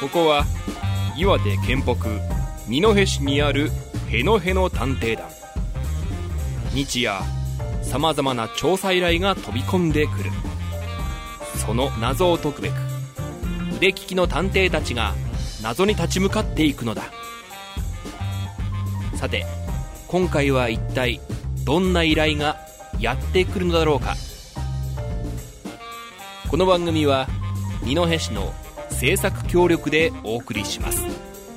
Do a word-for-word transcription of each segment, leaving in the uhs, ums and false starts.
ここは岩手県北二戸市にあるへのへの探偵団。日夜さまざまな調査依頼が飛び込んでくる。その謎を解くべく腕利きの探偵たちが謎に立ち向かっていくのだ。さて今回は一体どんな依頼がやってくるのだろうか。この番組は二戸市の制作協力でお送りします。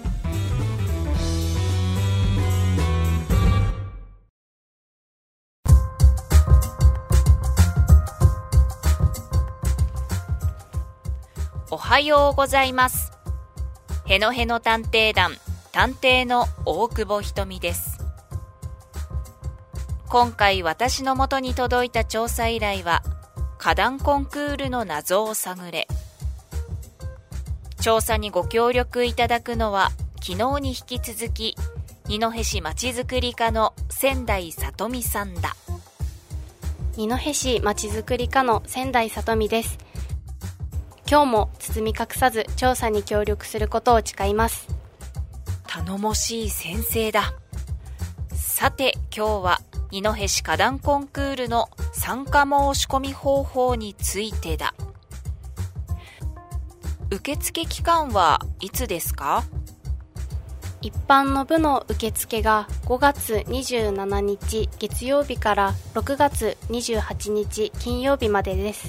おはようございます。へのへの探偵団探偵の大久保ひとみです。今回私の元に届いた調査依頼は花壇コンクールの謎を探れ。調査にご協力いただくのは昨日に引き続き二戸市まちづくり課の仙台さとみさんだ。 二戸市まちづくり課の仙台さとみです。今日も包み隠さず調査に協力することを誓います。 頼もしい先生だ。さて今日は二戸市花壇コンクールの参加申し込み方法についてだ。受付期間はいつですか？ 一般の部の受付がごがつにじゅうしちにち月曜日からろくがつにじゅうはちにち金曜日までです。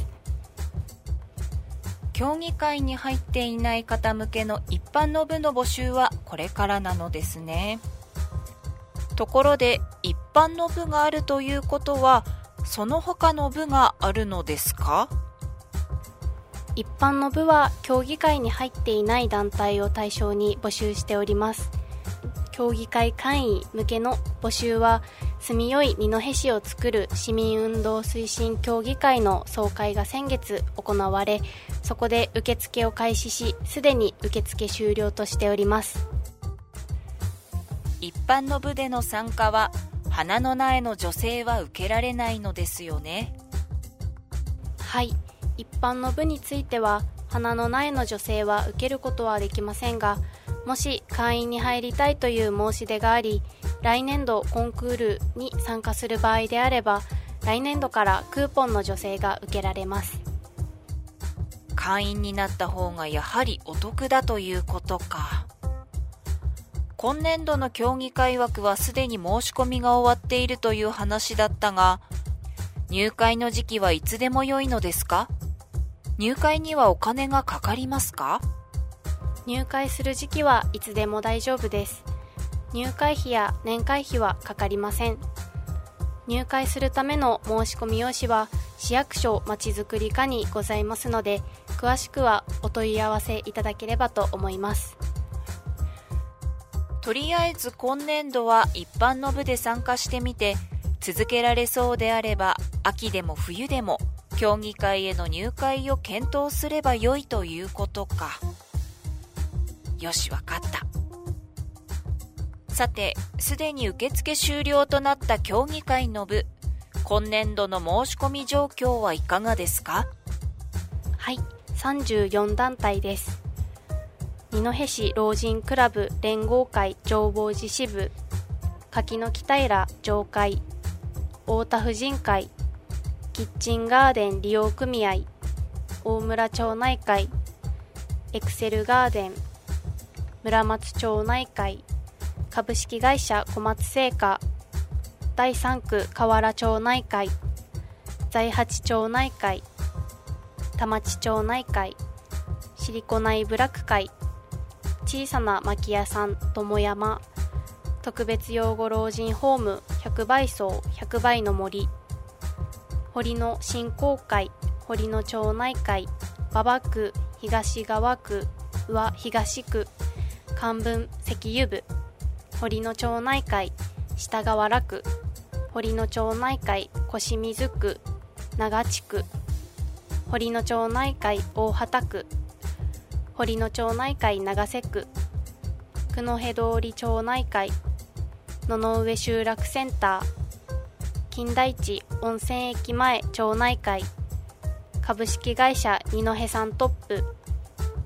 競技会に入っていない方向けの一般の部の募集はこれからなのですね。ところで一般の部があるということはその他の部があるのですか？ 一般の部は競技会に入っていない団体を対象に募集しております。競技会会員向けの募集は住みよい二戸市を作る市民運動推進協議会の総会が先月行われ、そこで受付を開始し、すでに受付終了としております。 一般の部での参加は花の苗の女性は受けられないのですよね？ はい、一般の部については花の苗の女性は受けることはできませんが、もし会員に入りたいという申し出があり、来年度コンクールに参加する場合であれば、来年度からクーポンの助成が受けられます。 会員になった方がやはりお得だということか。今年度の競技会枠はすでに申し込みが終わっているという話だったが、入会の時期はいつでも良いのですか？入会にはお金がかかりますか？ 入会する時期はいつでも大丈夫です。入会費や年会費はかかりません。入会するための申し込み用紙は市役所まちづくり課にございますので、詳しくはお問い合わせいただければと思います。 とりあえず今年度は一般の部で参加してみて、続けられそうであれば秋でも冬でも競技会への入会を検討すれば良いということか。よし、わかった。さて、すでに受付終了となった競技会の部、今年度の申し込み状況はいかがですか？ はい、さんじゅうよんだんたいです。二戸市老人クラブ連合会浄法寺支部、柿の木平上会、太田婦人会、キッチンガーデン利用組合、大村町内会、エクセルガーデン、村松町内会、株式会社小松製菓、だいさんく河原町内会、財八町内会、田町町内会、シリコ内部落会、小さな薪屋さん友山、特別養護老人ホーム百倍荘百倍の森、堀の振興会、堀の町内会、馬場区、東側区、宇和東区、漢文石油部、堀の町内会、下河原区、堀の町内会、越水区、長地区、堀の町内会、大畑区、堀の町内会、長瀬区、九戸通り町内会、野々上集落センター、金田一温泉駅前町内会、株式会社二戸さんトップ、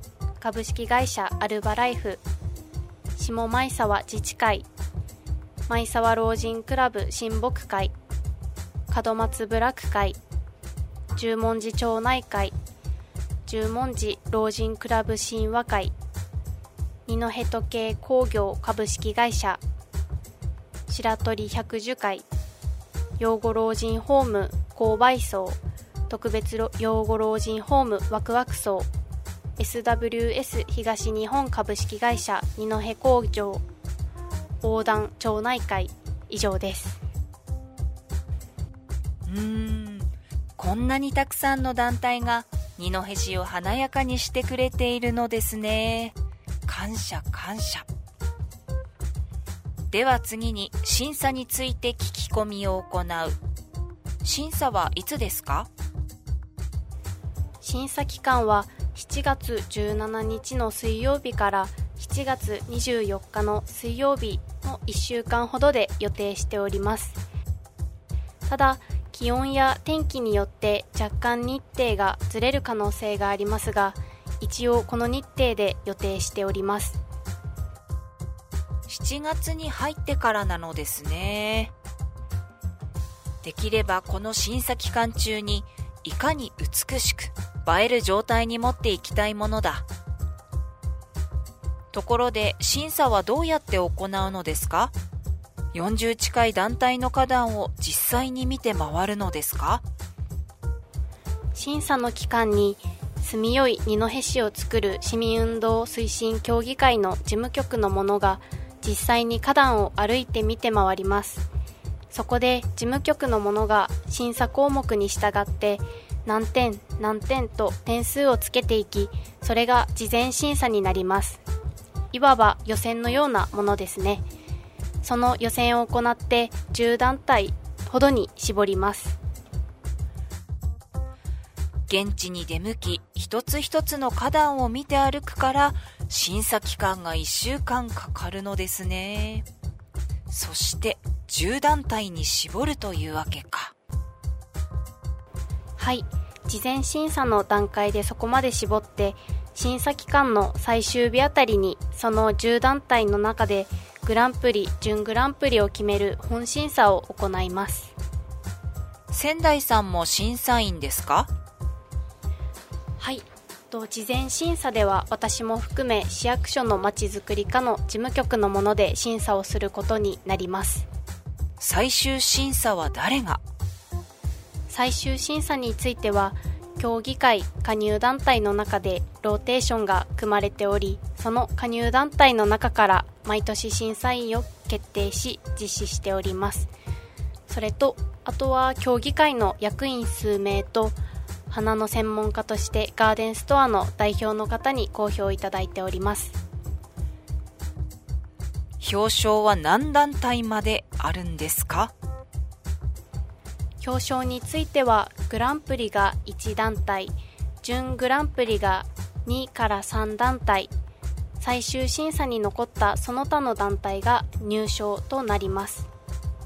株式会社アルバライフ、下前沢自治会、前沢老人クラブ親睦会、門松部落会、十文字町内会、十文字老人クラブ親和会、二戸時計工業株式会社、白鳥百寿会、養護老人ホーム購買層、特別養護老人ホームワクワク層、 エスダブリューエス 東日本株式会社二戸工場横断町内会、以上です。 うーん、こんなにたくさんの団体が二戸市を華やかにしてくれているのですね。感謝感謝。では次に審査について聞き込みを行う。審査はいつですか？ 審査期間はしちがつじゅうしちにちの水曜日からしちがつにじゅうよっかの水曜日のいっしゅうかんほどで予定しております。ただ、気温や天気によって若干日程がずれる可能性がありますが、一応この日程で予定しております。 しちがつに入ってからなのですね。できればこの審査期間中にいかに美しく映える状態に持っていきたいものだ。ところで審査はどうやって行うのですか？よんじゅう近い団体の花壇を実際に見て回るのですか？ 審査の期間に住みよい二戸市を作る市民運動推進協議会の事務局の者が実際に花壇を歩いて見て回ります。そこで事務局の者が審査項目に従って何点何点と点数をつけていき、それが事前審査になります。いわば予選のようなものですね。その予選を行ってじゅう団体ほどに絞ります。 現地に出向き一つ一つの花壇を見て歩くから審査期間がいっしゅうかんかかるのですね。そしてじゅう団体に絞るというわけか。 はい、事前審査の段階でそこまで絞って審査期間の最終日あたりにそのじゅう団体の中でグランプリ準グランプリを決める本審査を行います。 仙台さんも審査員ですか？ はい、と事前審査では私も含め市役所のまちづくり課の事務局のもので審査をすることになります。 最終審査は誰が？ 最終審査については協議会加入団体の中でローテーションが組まれており、その加入団体の中から毎年審査員を決定し実施しております。それとあとは協議会の役員数名と花の専門家としてガーデンストアの代表の方に公表いただいております。 表彰は何団体まであるんですか？ 表彰についてはグランプリがいち団体、準グランプリがにからさん団体、最終審査に残ったその他の団体が入賞となります。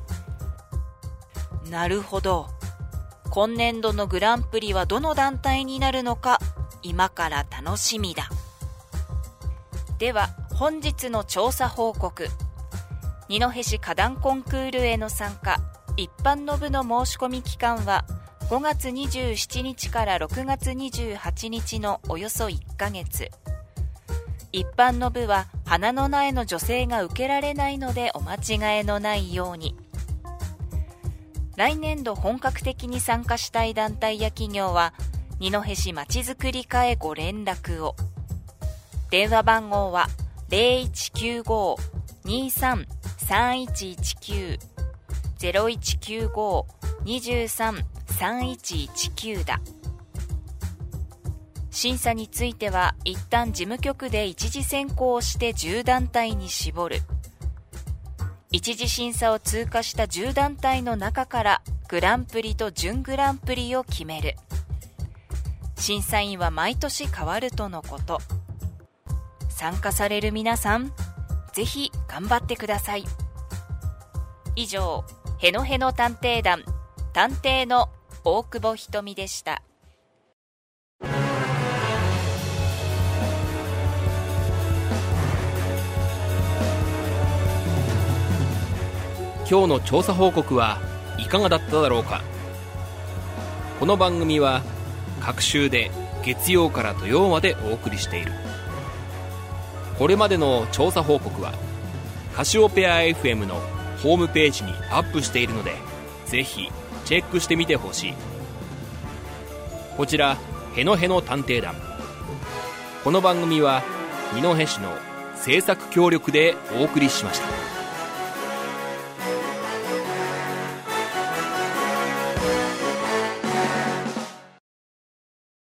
なるほど。今年度のグランプリはどの団体になるのか今から楽しみだ。では本日の調査報告。二戸市花壇コンクールへの参加一般の部の申し込み期間はごがつにじゅうしちにちからろくがつにじゅうはちにちのおよそいっかげつ。一般の部は花の苗の助成が受けられないのでお間違えのないように。来年度本格的に参加したい団体や企業は二戸市まちづくり課へご連絡を。電話番号は ゼロいちきゅうご にさん さんいちいちきゅう ゼロいちきゅうご にさん さんいちいちきゅうだ。審査については一旦事務局で一次選考をしてじゅう団体に絞る。一次審査を通過したじゅう団体の中からグランプリと準グランプリを決める。審査員は毎年変わるとのこと。参加される皆さん、ぜひ頑張ってください。以上、へのへの探偵団探偵の大久保ひとみでした。 今日の調査報告はいかがだっただろうか。この番組は各週で月曜から土曜までお送りしている。これまでの調査報告はカシオペア エフエム のホームページにアップしているので、ぜひチェックしてみてほしい。こちらへのへの探偵団、この番組は二戸市の制作協力でお送りしました。